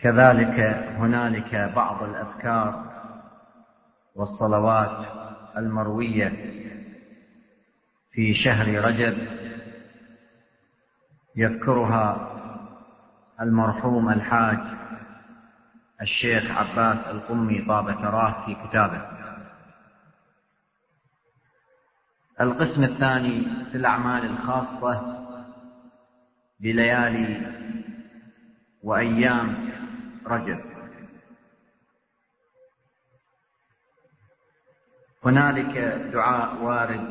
كذلك هنالك بعض الأذكار والصلوات المروية في شهر رجب يذكرها المرحوم الحاج الشيخ عباس القمي طاب ثراه في كتابه. القسم الثاني في الأعمال الخاصة بليالي وأيام رجب. هنالك دعاء وارد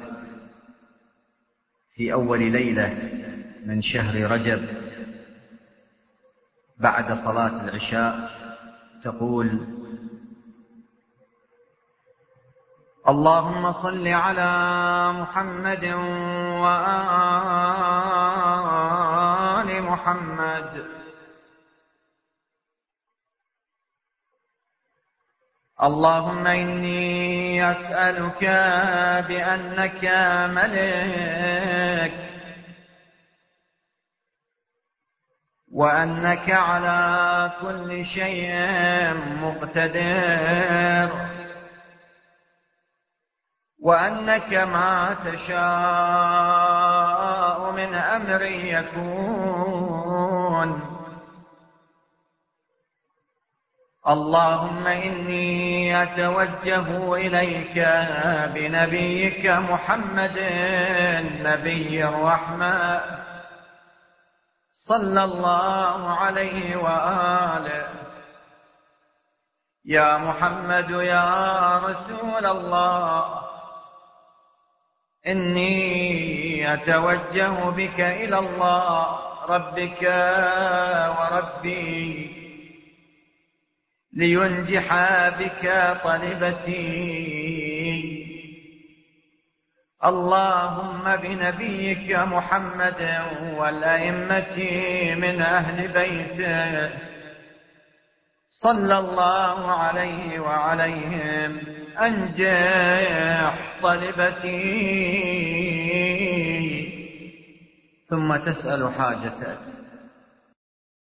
في أول ليلة من شهر رجب بعد صلاة العشاء، تقول: اللهم صل على محمد وآل محمد. اللهم إني أسألك بأنك ملك، وأنك على كل شيء مقتدر، وأنك ما تشاء من أمر يكون. اللهم إني أتوجه إليك بنبيك محمد نبي الرحمة صلى الله عليه وآله. يا محمد يا رسول الله، إني أتوجه بك إلى الله ربك وربي لينجح بك طلبتي. اللهم بنبيك محمد والأئمة من أهل بيته صلى الله عليه وعليهم أنجح طلبتي. ثم تسأل حاجتك